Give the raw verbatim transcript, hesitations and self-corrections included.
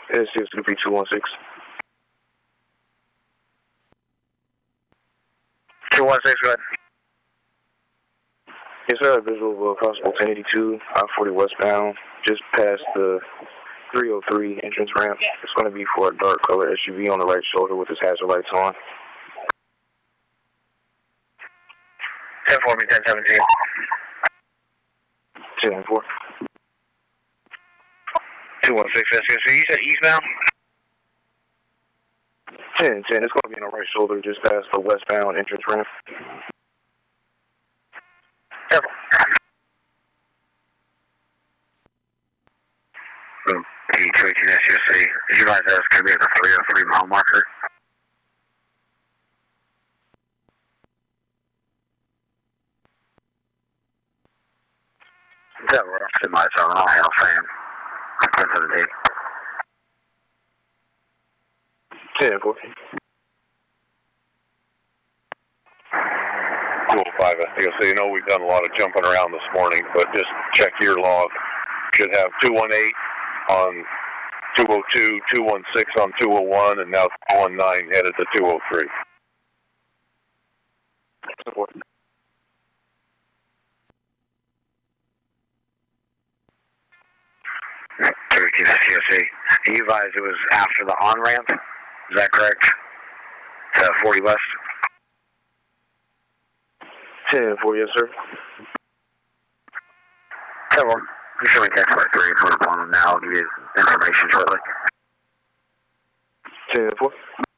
It's just going to be two one six. two one six, go ahead. Yes, sir. Visual of a possible ten eighty-two, I forty westbound, just past the three oh three entrance ramp. It's going to be for a dark color S U V on the right shoulder with his hazard lights on. ten four, me ten seventeen. ten four. two one six, that's good. So you said eastbound? ten ten, it's going to be on the right shoulder just past the westbound entrance ramp. ten four. P two eighteen S U C. Did you realize that was going to be at the three oh three mile marker? Is that rough? It might sound all hail fan. ten seventeen. ten four. two oh five, I think. So you know we've done a lot of jumping around this morning, but just check your log. Should have two one eight on two oh two, two one six on two oh one, and now two one nine headed to two oh three. two eighteen S U C. You advised it was after the on-ramp? Is that correct? To forty west? ten four, yes, sir. ten four. I'm showing text by three. Put up on them now. I'll give you information shortly. ten four.